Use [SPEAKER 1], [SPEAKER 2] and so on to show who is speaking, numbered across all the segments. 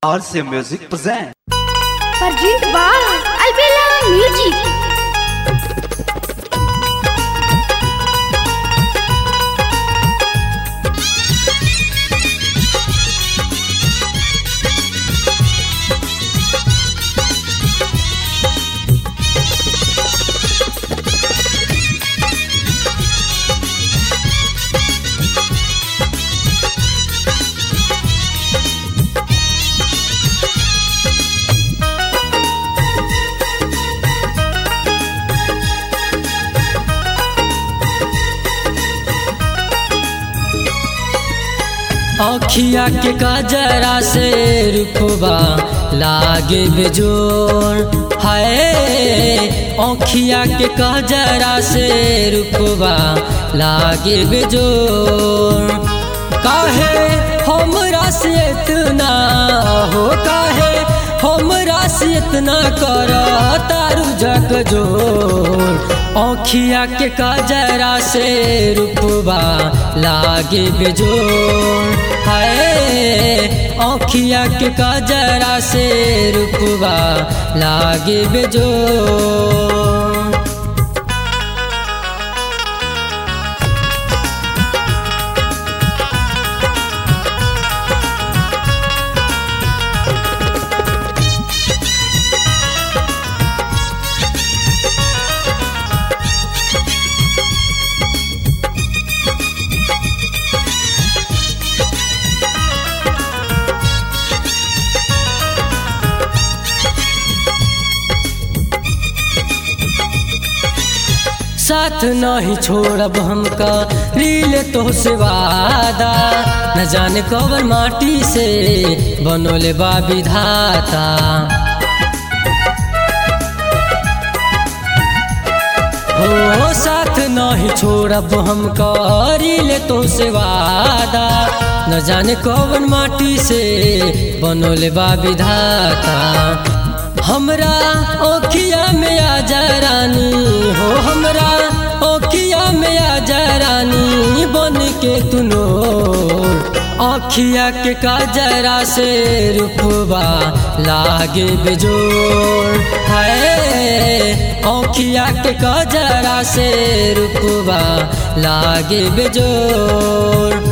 [SPEAKER 1] RC Music present.
[SPEAKER 2] Present by Albella Music.
[SPEAKER 3] अखिया के कजरा से रुखबा लागे बेजोर हाय। अखिया के कजरा से रुखबा लागे बेजोर। काहे हमरा से इतना हो, काहे हमरा से इतना कर तारू जग जोर। अखिया के कजरा से रुखबा लागे बेजोर हाय। अखिया के कजरा से रुखबा लागे बेजोर। साथ नहीं छोड़ब हमका रीले तो से वादा। न जाने कवन माटी से बनोले बा विधाता। हो साथ नहीं छोड़ब हमका रीले तो से वादा। न जाने कवन माटी से बनोले बा विधाता। हमरा ओखिया में आजा रानी हो, हमरा ओखिया में आजा रानी बन के तुनोर। अखिया के कजरा से रुखबा लागे बेजोर हाय। अखिया के कजरा से रुखबा लागे बेजोर।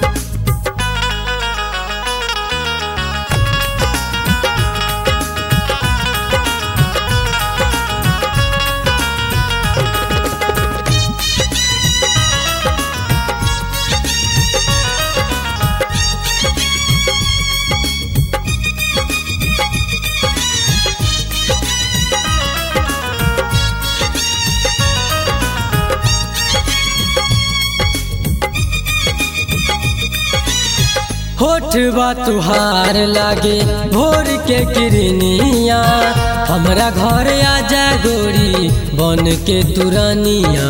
[SPEAKER 3] होठवा तुहार लागे भोर के किरनिया। हमरा घर आजा गोरी बन के तुरनिया।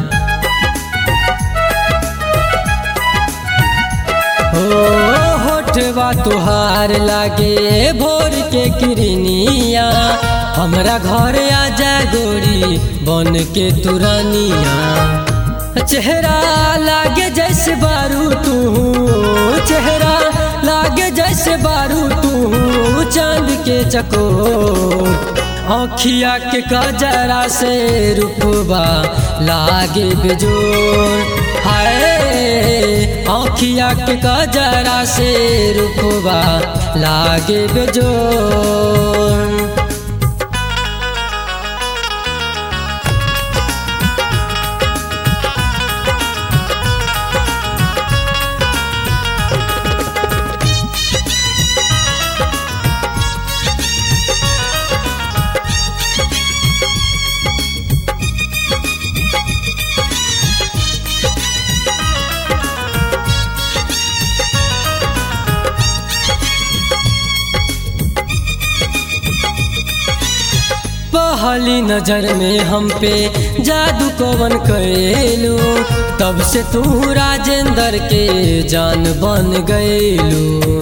[SPEAKER 3] हो होठवा तुहार लागे भोर के किरनिया। हमरा घर आजा गोरी बन के तुरनिया। चेहरा लागे जैसे बारू तू, चेहरा लागे जैसे बारू तू चांद के चकोर। अखिया के कजरा से रुखबा लागे बेजोर हाय। अखिया के कजरा से रुखबा लागे बेजोर। पहली नजर में हम पे जादू कवन कैलू। तब से तू राजेंद्र के जान बन गैलू।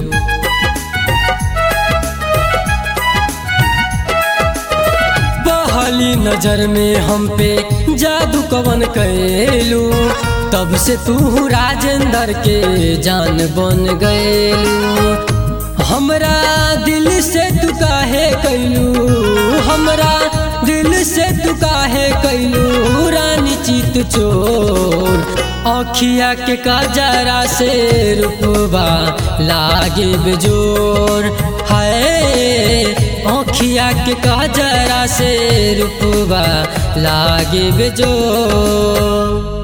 [SPEAKER 3] पहली नजर में हम पे जादू कवन कैलू। तब से तू राजेंद्र के जान बन गए। हमरा दिल से तू काहे कैलू, हमरा दिल से तू काहे कैलू रानी चित चोर। अखिया के काजरा से रूपबा लागे बेजोर, हाय अखिया के काजरा से रूपबा लागे बेजोर।